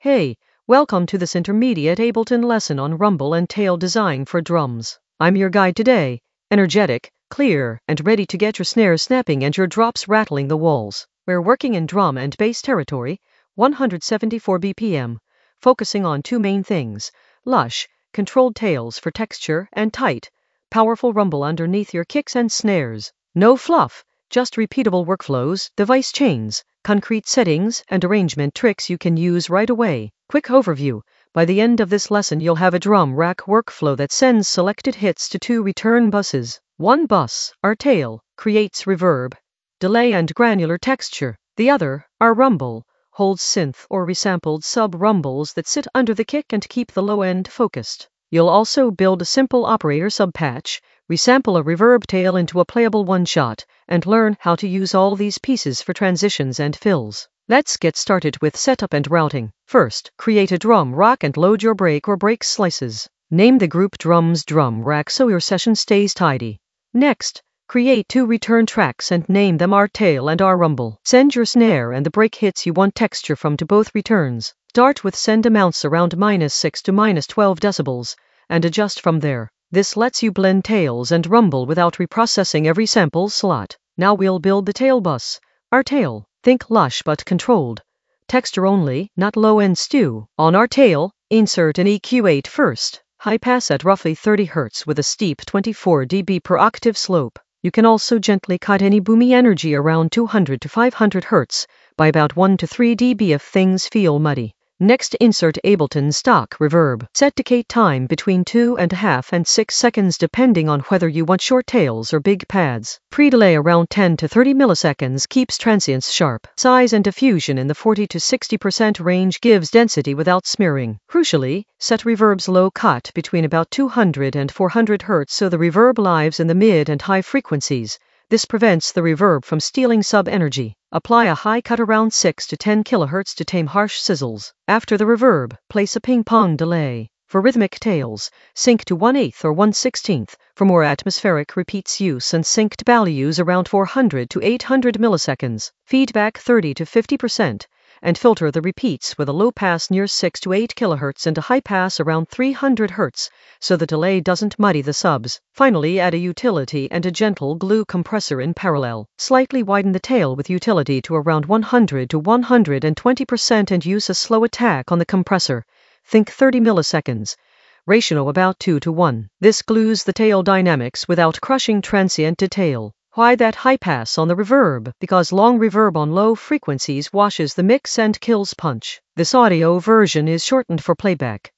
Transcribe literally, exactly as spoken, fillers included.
Hey, welcome to this intermediate Ableton lesson on rumble and tail design for drums. I'm your guide today, energetic, clear, and ready to get your snares snapping and your drops rattling the walls. We're working in drum and bass territory, one hundred seventy-four B P M, focusing on two main things: lush, controlled tails for texture, and tight, powerful rumble underneath your kicks and snares. No fluff, just repeatable workflows, device chains, concrete settings, and arrangement tricks you can use right away. Quick overview. By the end of this lesson you'll have a drum rack workflow that sends selected hits to two return buses. One bus, our tail, creates reverb, delay and granular texture. The other, our rumble, holds synth or resampled sub-rumbles that sit under the kick and keep the low end focused. You'll also build a simple operator subpatch, resample a reverb tail into a playable one-shot, and learn how to use all these pieces for transitions and fills. Let's get started with setup and routing. First, create a drum rack and load your break or break slices. Name the group drums drum rack so your session stays tidy. Next, create two return tracks and name them our tail and our rumble. Send your snare and the break hits you want texture from to both returns. Start with send amounts around minus six to minus twelve decibels, and adjust from there. This lets you blend tails and rumble without reprocessing every sample slot. Now we'll build the tail bus. Our tail, think lush but controlled. Texture only, not low-end stew. On our tail, insert an E Q eight first. High pass at roughly thirty hertz with a steep twenty-four decibels per octave slope. You can also gently cut any boomy energy around two hundred to five hundred hertz by about one to three decibels if things feel muddy. Next, insert Ableton stock reverb. Set decay time between two and a half and six seconds depending on whether you want short tails or big pads. Pre-delay around ten to thirty milliseconds keeps transients sharp. Size and diffusion in the forty to sixty percent range gives density without smearing. Crucially, set reverb's low cut between about two hundred and four hundred hertz so the reverb lives in the mid and high frequencies. This prevents the reverb from stealing sub-energy. Apply a high cut around six to ten kilohertz to tame harsh sizzles. After the reverb, place a ping-pong delay. For rhythmic tails, sync to one eighth or one sixteenth. For more atmospheric repeats use and synced values around four hundred to eight hundred milliseconds. Feedback thirty to fifty percent. And filter the repeats with a low pass near six to eight kilohertz and a high pass around three hundred hertz, so the delay doesn't muddy the subs. Finally, add a utility and a gentle glue compressor in parallel. Slightly widen the tail with utility to around one hundred to one hundred twenty percent and use a slow attack on the compressor. Think thirty milliseconds. Ratio about two to one. This glues the tail dynamics without crushing transient detail. Why that high pass on the reverb? Because long reverb on low frequencies washes the mix and kills punch. This audio version is shortened for playback.